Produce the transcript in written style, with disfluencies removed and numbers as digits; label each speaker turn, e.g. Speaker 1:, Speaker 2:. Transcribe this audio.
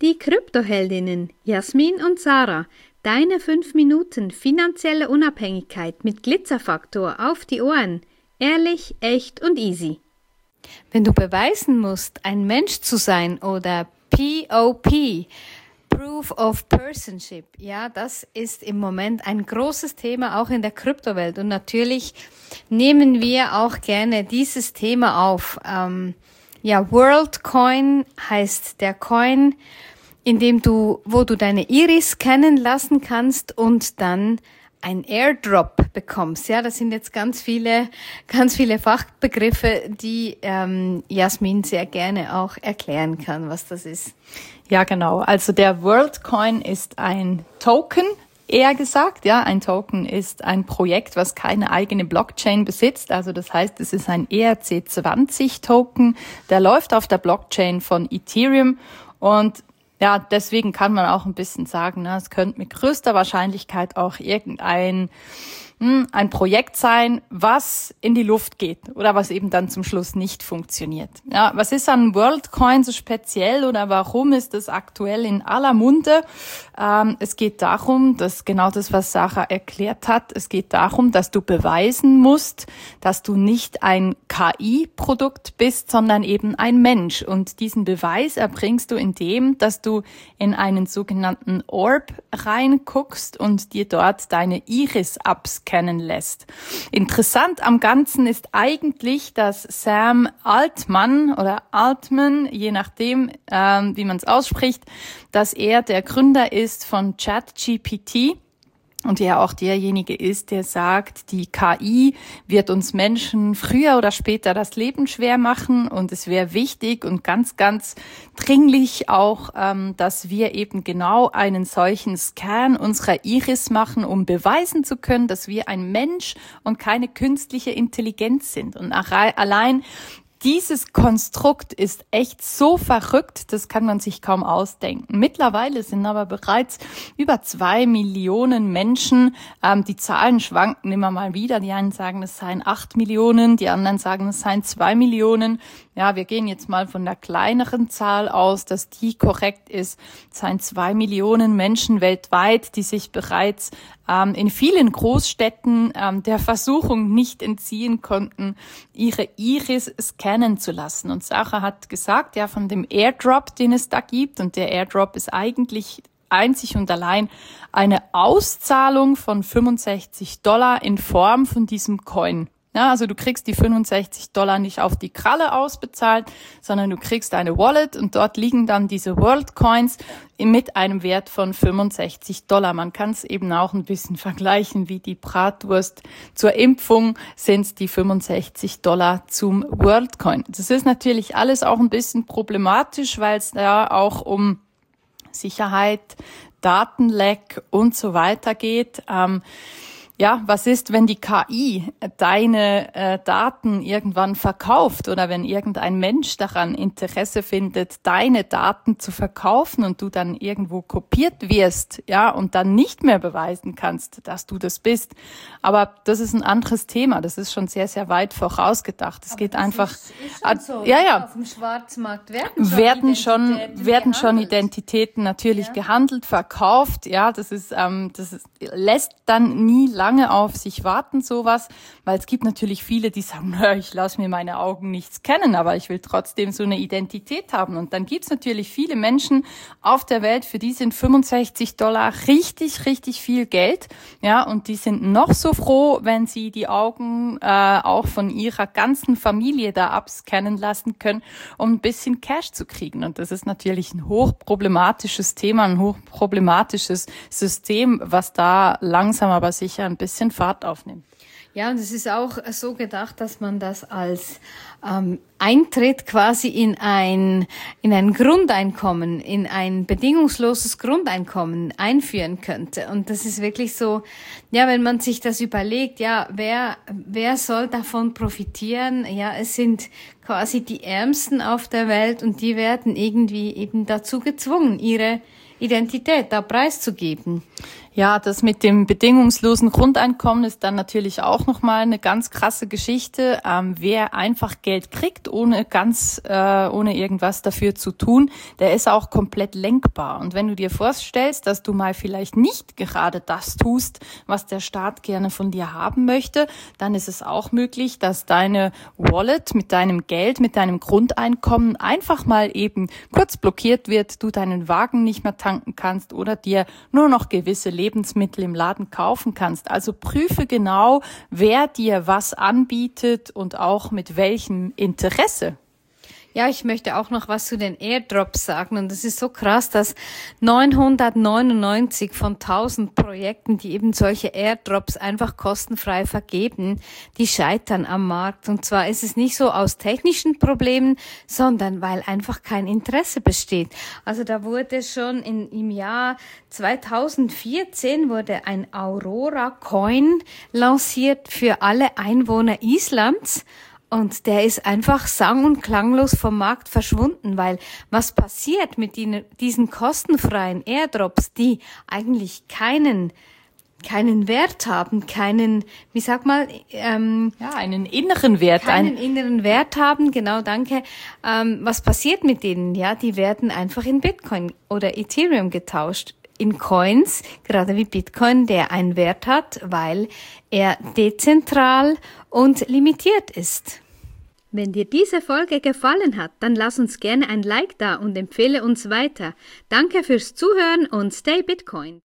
Speaker 1: Die Kryptoheldinnen Jasmin und Sarah. Deine 5 Minuten finanzielle Unabhängigkeit mit Glitzerfaktor auf die Ohren. Ehrlich, echt und easy.
Speaker 2: Wenn du beweisen musst, ein Mensch zu sein oder POP, Proof of Personship, ja, das ist im Moment ein großes Thema auch in der Kryptowelt. Und natürlich nehmen wir auch gerne dieses Thema auf. WorldCoin heißt der Coin, wo du deine Iris scannen lassen kannst und dann ein Airdrop bekommst. Ja, das sind jetzt ganz viele Fachbegriffe, die Jasmin sehr gerne auch erklären kann, was das ist.
Speaker 3: Ja, genau. Also der WorldCoin ist ein Token, eher gesagt. Ja, ein Token ist ein Projekt, was keine eigene Blockchain besitzt. Also das heißt, es ist ein ERC20-Token, der läuft auf der Blockchain von Ethereum und ja, deswegen kann man auch ein bisschen sagen, es könnte mit größter Wahrscheinlichkeit auch ein Projekt sein, was in die Luft geht oder was eben dann zum Schluss nicht funktioniert. Ja, was ist an WorldCoin so speziell oder warum ist das aktuell in aller Munde? Es geht darum, dass genau das, was Sarah erklärt hat, es geht darum, dass du beweisen musst, dass du nicht ein KI-Produkt bist, sondern eben ein Mensch. Und diesen Beweis erbringst du indem, dass du in einen sogenannten Orb reinguckst und dir dort deine Iris abscannen lässt. Interessant am Ganzen ist eigentlich, dass Sam Altman oder Altman, je nachdem, wie man es ausspricht, dass er der Gründer ist von ChatGPT. Und er auch derjenige ist, der sagt, die KI wird uns Menschen früher oder später das Leben schwer machen und es wäre wichtig und ganz, ganz dringlich auch, dass wir eben genau einen solchen Scan unserer Iris machen, um beweisen zu können, dass wir ein Mensch und keine künstliche Intelligenz sind. Und allein dieses Konstrukt ist echt so verrückt, das kann man sich kaum ausdenken. Mittlerweile sind aber bereits über 2 Millionen Menschen, die Zahlen schwanken immer mal wieder. Die einen sagen, es seien 8 Millionen, die anderen sagen, es seien 2 Millionen. Ja, wir gehen jetzt mal von der kleineren Zahl aus, dass die korrekt ist. Es seien 2 Millionen Menschen weltweit, die sich bereits in vielen Großstädten der Versuchung nicht entziehen konnten, ihre Iris scannen zu lassen. Und Sarah hat gesagt, ja, von dem Airdrop, den es da gibt, und der Airdrop ist eigentlich einzig und allein eine Auszahlung von $65 in Form von diesem Coin. Ja, also du kriegst die $65 nicht auf die Kralle ausbezahlt, sondern du kriegst eine Wallet und dort liegen dann diese WorldCoins mit einem Wert von $65. Man kann es eben auch ein bisschen vergleichen wie die Bratwurst zur Impfung, sind es die $65 zum WorldCoin. Das ist natürlich alles auch ein bisschen problematisch, weil es da auch um Sicherheit, Datenleck und so weiter geht. Ja, was ist, wenn die KI deine Daten irgendwann verkauft oder wenn irgendein Mensch daran Interesse findet, deine Daten zu verkaufen und du dann irgendwo kopiert wirst, ja, und dann nicht mehr beweisen kannst, dass du das bist. Aber das ist ein anderes Thema. Das ist schon sehr, sehr weit vorausgedacht. Es geht einfach,
Speaker 2: ist so,
Speaker 3: ja.
Speaker 2: Auf dem Schwarzmarkt
Speaker 3: werden schon Identitäten natürlich gehandelt, verkauft. Ja, das lässt dann nie lange auf sich warten, sowas, weil es gibt natürlich viele, die sagen, ich lasse mir meine Augen nicht scannen, aber ich will trotzdem so eine Identität haben. Und dann gibt es natürlich viele Menschen auf der Welt, für die sind $65 richtig, richtig viel Geld. Ja, und die sind noch so froh, wenn sie die Augen auch von ihrer ganzen Familie da abscannen lassen können, um ein bisschen Cash zu kriegen. Und das ist natürlich ein hochproblematisches Thema, ein hochproblematisches System, was da langsam aber sicher ein bisschen Fahrt aufnimmt.
Speaker 2: Ja, und es ist auch so gedacht, dass man das als Eintritt quasi in ein Grundeinkommen, in ein bedingungsloses Grundeinkommen einführen könnte. Und das ist wirklich so, ja, wenn man sich das überlegt, ja, wer soll davon profitieren? Ja, es sind quasi die Ärmsten auf der Welt und die werden irgendwie eben dazu gezwungen, ihre Identität da preiszugeben.
Speaker 3: Ja, das mit dem bedingungslosen Grundeinkommen ist dann natürlich auch nochmal eine ganz krasse Geschichte. Wer einfach Geld kriegt, ohne irgendwas dafür zu tun, der ist auch komplett lenkbar. Und wenn du dir vorstellst, dass du mal vielleicht nicht gerade das tust, was der Staat gerne von dir haben möchte, dann ist es auch möglich, dass deine Wallet mit deinem Geld, mit deinem Grundeinkommen einfach mal eben kurz blockiert wird, du deinen Wagen nicht mehr tanken kannst oder dir nur noch gewisse Lebensmittel im Laden kaufen kannst. Also prüfe genau, wer dir was anbietet und auch mit welchem Interesse.
Speaker 2: Ja, ich möchte auch noch was zu den Airdrops sagen und es ist so krass, dass 999 von 1000 Projekten, die eben solche Airdrops einfach kostenfrei vergeben, die scheitern am Markt. Und zwar ist es nicht so aus technischen Problemen, sondern weil einfach kein Interesse besteht. Also da wurde schon im Jahr 2014 wurde ein Aurora Coin lanciert für alle Einwohner Islands. Und der ist einfach sang- und klanglos vom Markt verschwunden, weil was passiert mit diesen kostenfreien Airdrops, die eigentlich keinen Wert haben, einen
Speaker 3: inneren Wert.
Speaker 2: Keinen inneren Wert haben, genau, danke. Was passiert mit denen? Ja, die werden einfach in Bitcoin oder Ethereum getauscht. In Coins, gerade wie Bitcoin, der einen Wert hat, weil er dezentral und limitiert ist.
Speaker 1: Wenn dir diese Folge gefallen hat, dann lass uns gerne ein Like da und empfehle uns weiter. Danke fürs Zuhören und stay Bitcoin.